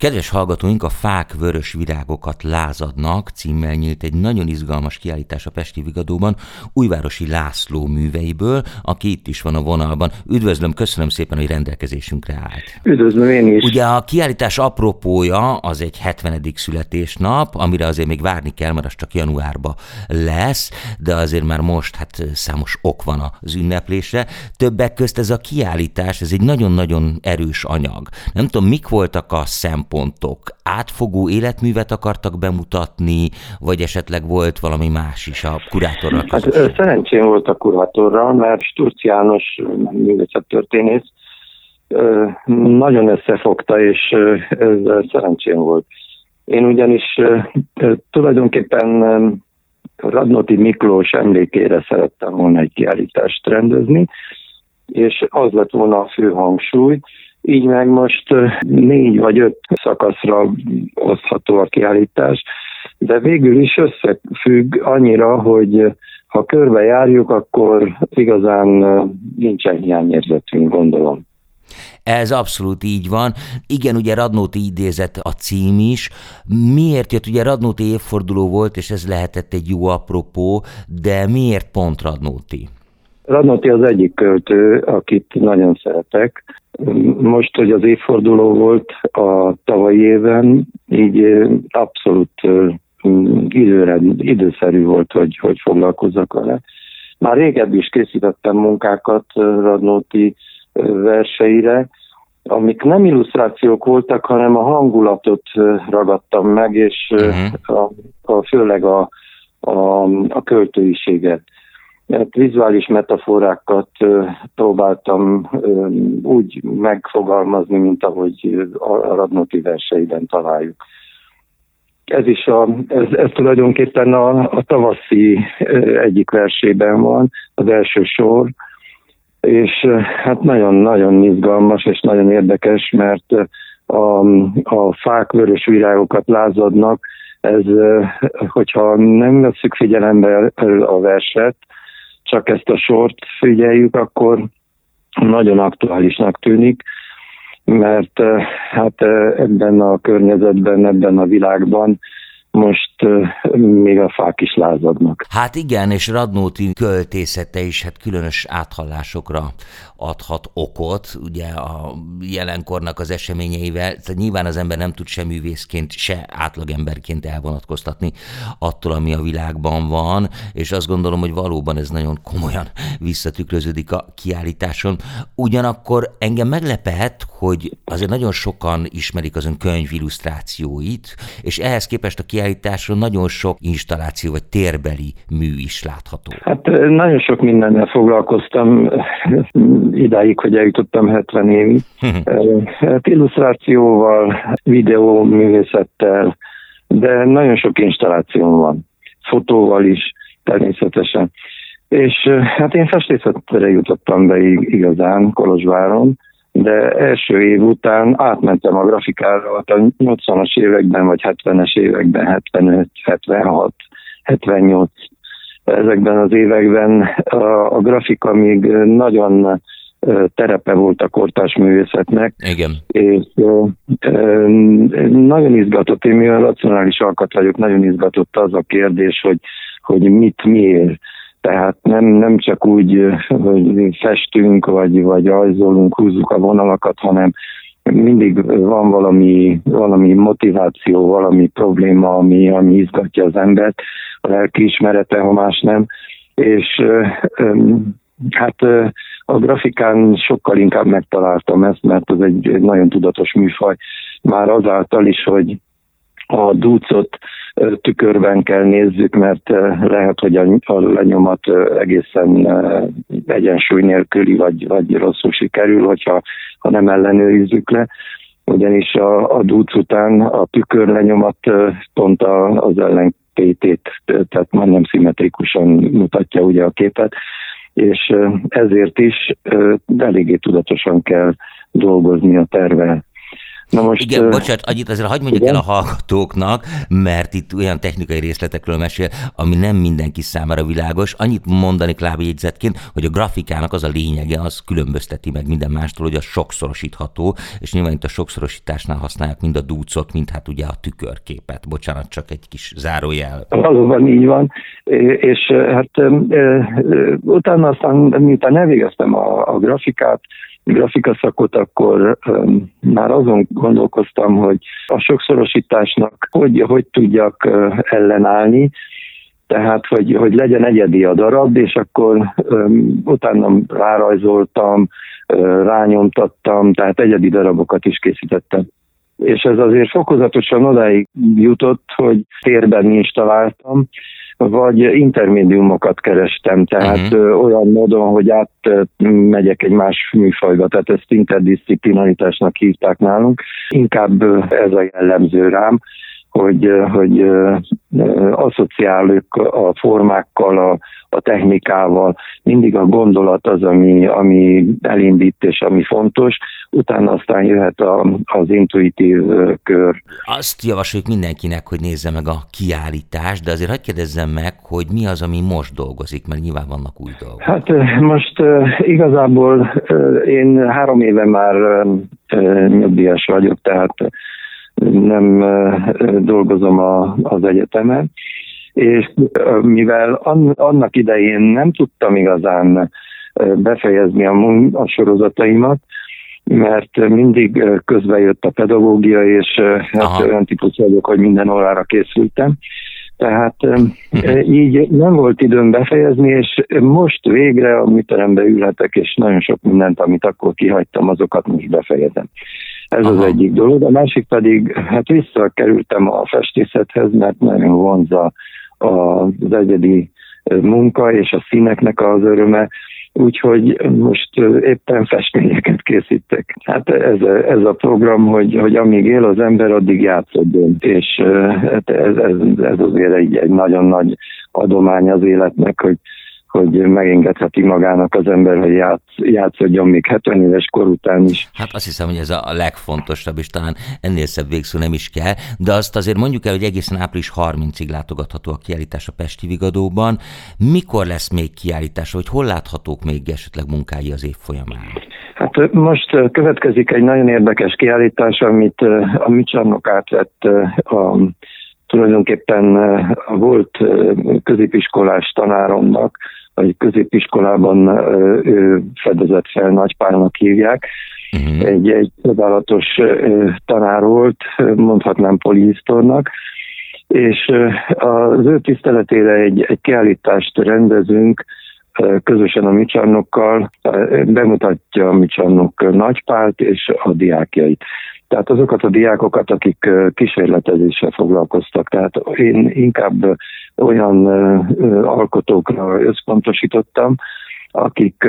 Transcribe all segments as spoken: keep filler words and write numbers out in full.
Kedves hallgatóink, a Fák vörös virágokat lázadnak címmel nyílt egy nagyon izgalmas kiállítás a Pesti Vigadóban Újvárosi László műveiből, aki itt is van a vonalban. Üdvözlöm, köszönöm szépen, hogy rendelkezésünkre állt. Üdvözlöm én is. Ugye a kiállítás apropója az egy hetvenedik születésnap, amire azért még várni kell, mert az csak januárban lesz, de azért már most hát számos ok van az ünneplésre. Többek közt ez a kiállítás, ez egy nagyon-nagyon erős anyag. Nem tudom, mik voltak a szempontok. Átfogó életművet akartak bemutatni, vagy esetleg volt valami más is a kurátorral között? Hát szerencsém volt a kurátorral, mert Sturcz János művészettörténész nagyon összefogta, és ez szerencsém volt. Én ugyanis tulajdonképpen Radnóti Miklós emlékére szerettem volna egy kiállítást rendezni, és az lett volna a fő hangsúly. Így meg most négy vagy öt szakaszra osztható a kiállítás, de végül is összefügg annyira, hogy ha körbejárjuk, akkor igazán nincsen hiányérzetünk, gondolom. Ez abszolút így van. Igen, ugye Radnóti idézet a cím is. Miért jött? Ugye Radnóti évforduló volt, és ez lehetett egy jó apropó, de miért pont Radnóti? Radnóti az egyik költő, akit nagyon szeretek. Most, hogy az évforduló volt a tavalyi éven, így abszolút időre, időszerű volt, hogy, hogy foglalkozzak vele. Már régebbi is készítettem munkákat Radnóti verseire, amik nem illusztrációk voltak, hanem a hangulatot ragadtam meg, és uh-huh. a, a, főleg a, a, a költőiséget. Vizuális metaforákat próbáltam úgy megfogalmazni, mint ahogy a Radnóti verseiben találjuk. Ez is a, ez, ez tulajdonképpen a, a tavaszi egyik versében van, az első sor, és hát nagyon-nagyon izgalmas és nagyon érdekes, mert a, a fák vörös virágokat lázadnak, ez, hogyha nem vesszük figyelembe a verset, csak ezt a sort figyeljük, akkor nagyon aktuálisnak tűnik, mert hát ebben a környezetben, ebben a világban most még a fák is lázadnak. Hát igen, és Radnóti költészete is hát különös áthallásokra adhat okot, ugye a jelenkornak az eseményeivel. Tehát nyilván az ember nem tud se művészként, se átlagemberként elvonatkoztatni attól, ami a világban van, és azt gondolom, hogy valóban ez nagyon komolyan visszatükröződik a kiállításon. Ugyanakkor engem meglepett, hogy azért nagyon sokan ismerik az ön könyv illusztrációit, és ehhez képest a kiállításon nagyon sok installáció vagy térbeli mű is látható. Hát nagyon sok mindennel foglalkoztam idáig, hogy eljutottam hetven évig. Hát illusztrációval, videóművészettel, de nagyon sok installációm van. Fotóval is természetesen. És hát én festészetre jutottam be igazán Kolozsváron, de első év után átmentem a grafikára, a nyolcvanas években vagy hetvenes években, hetvenöt, hetvenhat, hetvennyolc. Ezekben az években a, a grafika még nagyon terepe volt a kortárs művészetnek. Igen. És e, nagyon izgatott, én mivel racionális alkat vagyok, nagyon izgatott az a kérdés, hogy, hogy mit miért. Tehát nem, nem csak úgy, hogy festünk, vagy, vagy rajzolunk, húzzuk a vonalakat, hanem mindig van valami, valami motiváció, valami probléma, ami, ami izgatja az embert, a lelkiismerete, ha más nem. És hát a grafikán sokkal inkább megtaláltam ezt, mert az egy nagyon tudatos műfaj. Már azáltal is, hogy a dúcot tükörben kell nézzük, mert lehet, hogy a lenyomat egészen egyensúly nélküli, vagy, vagy rosszul sikerül, hogyha ha nem ellenőrizzük le. Ugyanis a, a dúc után a tükör lenyomat pont az ellentétét, tehát már nem szimmetrikusan mutatja ugye a képet, és ezért is eléggé tudatosan kell dolgozni a tervvel. Na most, igen, uh, bocsánat, annyit azért hagyd mondjak igen? el a hallgatóknak, mert itt olyan technikai részletekről mesél, ami nem mindenki számára világos. Annyit mondani lábjegyzetként, hogy a grafikának az a lényege, az különbözteti meg minden mástól, hogy az sokszorosítható, és nyilván itt a sokszorosításnál használják mind a dúcot, mind hát ugye a tükörképet. Bocsánat, csak egy kis zárójel. Valóban így van, és hát utána aztán, miután elvégeztem a, a grafikát, grafikaszakot, akkor um, már azon gondolkoztam, hogy a sokszorosításnak hogy, hogy tudjak uh, ellenállni, tehát, hogy, hogy legyen egyedi a darab, és akkor um, utána rárajzoltam, uh, rányomtattam, tehát egyedi darabokat is készítettem. És ez azért fokozatosan odáig jutott, hogy térben installáltam, vagy intermédiumokat kerestem, tehát uh-huh. olyan módon, hogy átmegyek egy más műfajba, tehát ezt interdisziplinaritásnak hívták nálunk. Inkább ez a jellemző rám, hogy, hogy asszociálok a formákkal, a, a technikával, mindig a gondolat az, ami, ami elindít és ami fontos, utána aztán jöhet a, az intuitív kör. Azt javasoljuk mindenkinek, hogy nézze meg a kiállítást, de azért hadd kérdezzem meg, hogy mi az, ami most dolgozik, mert nyilván vannak új dolgok. Hát most igazából én három éve már nyugdíjas vagyok, tehát nem dolgozom a, az egyetemen, és mivel annak idején nem tudtam igazán befejezni a, a sorozataimat, mert mindig közbe jött a pedagógia, és hát olyan típus vagyok, hogy minden órára készültem. Tehát így nem volt időm befejezni, és most végre a műterembe ülhetek, és nagyon sok mindent, amit akkor kihagytam, azokat most befejezem. Ez Aha. az egyik dolog. A másik pedig, hát visszakerültem a festészethez, mert nagyon vonza az egyedi munka és a színeknek az öröme, úgyhogy most éppen festményeket készítek. Hát ez a, ez a program, hogy, hogy amíg él az ember, addig játszódjon, és ez, ez, ez azért egy, egy nagyon nagy adomány az életnek, hogy hogy megengedheti magának az ember, hogy játsz, játszodjon még hetven éves kor után is. Hát azt hiszem, hogy ez a legfontosabb, és talán ennél szebb végszó nem is kell, de azt azért mondjuk el, hogy egészen április harmincadikáig látogatható a kiállítás a Pesti Vigadóban. Mikor lesz még kiállítás, vagy hol láthatók még esetleg munkái az év folyamán? Hát most következik egy nagyon érdekes kiállítás, amit a műcsarnok átvett a tulajdonképpen a volt középiskolás tanáromnak, vagy középiskolában ő fedezett fel, Nagypálnak hívják. Uh-huh. Egy, egy csodálatos tanár volt, mondhatnám polihisztornak, és az ő tiszteletére egy, egy kiállítást rendezünk közösen a műcsarnokkal, bemutatja a műcsarnok Nagypált és a diákjait. Tehát azokat a diákokat, akik kísérletezéssel foglalkoztak. Tehát én inkább olyan alkotókra összpontosítottam, akik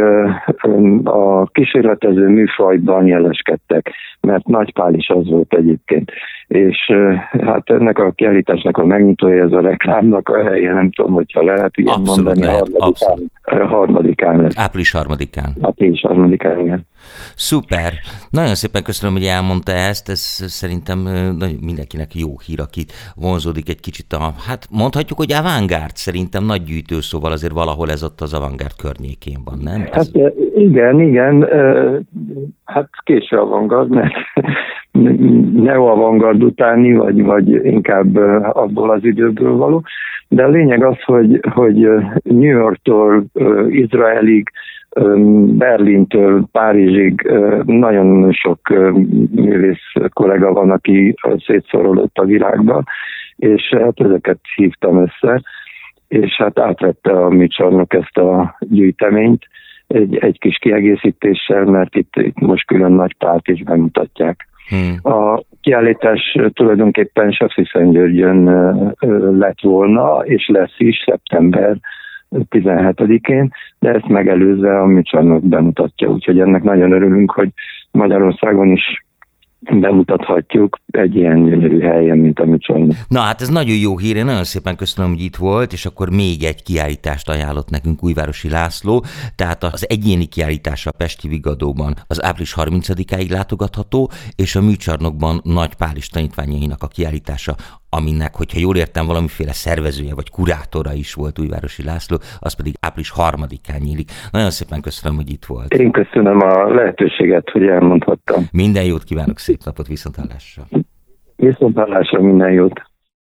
a kísérletező műfajban jeleskedtek, mert Nagypál is az volt egyébként. És hát ennek a kiállításnak a megnyitója, ez a reklámnak a helye, nem tudom, hogyha lehet ilyen abszolút mondani, lehet, harmadikán, harmadikán lesz. Április harmadikán. Április harmadikán, igen. Szuper! Nagyon szépen köszönöm, hogy elmondta ezt, ez szerintem mindenkinek jó hír, aki vonzódik egy kicsit a, hát mondhatjuk, hogy avantgárd, szerintem nagy gyűjtőszóval azért valahol ez ott az avantgárd környékén van, nem? Hát igen, igen, hát késő avantgárd, mert neo-avantgárd utáni, vagy, vagy inkább abból az időből való, de a lényeg az, hogy, hogy New Yorktól Izraelig, Berlintől Párizsig nagyon sok művész kollega van, aki szétszorolott a világban, és hát ezeket hívtam össze, és hát átvette a műcsarnok ezt a gyűjteményt egy, egy kis kiegészítéssel, mert itt, itt most külön Nagypált is bemutatják. Hmm. A kiállítás tulajdonképpen Sepsiszentgyörgyön lett volna, és lesz is szeptember tizenhetedikén, de ezt megelőzve a műcsarnok bemutatja, úgyhogy ennek nagyon örülünk, hogy Magyarországon is bemutathatjuk egy ilyen gyönyörű helyen, mint a Műcsarnok. Na hát ez nagyon jó hír, én nagyon szépen köszönöm, hogy itt volt, és akkor még egy kiállítást ajánlott nekünk Újvárosi László, tehát az egyéni kiállítása a Pesti Vigadóban az április harmincadikáig látogatható, és a Műcsarnokban Nagy Pál is tanítványainak a kiállítása, aminek, hogyha jól értem, valamiféle szervezője vagy kurátora is volt Újvárosi László, az pedig április harmadikán nyílik. Nagyon szépen köszönöm, hogy itt volt. Én köszönöm a lehetőséget, hogy elmondhattam. Minden jót kívánok, szép napot, viszonthallásra. Viszonthallásra, minden jót.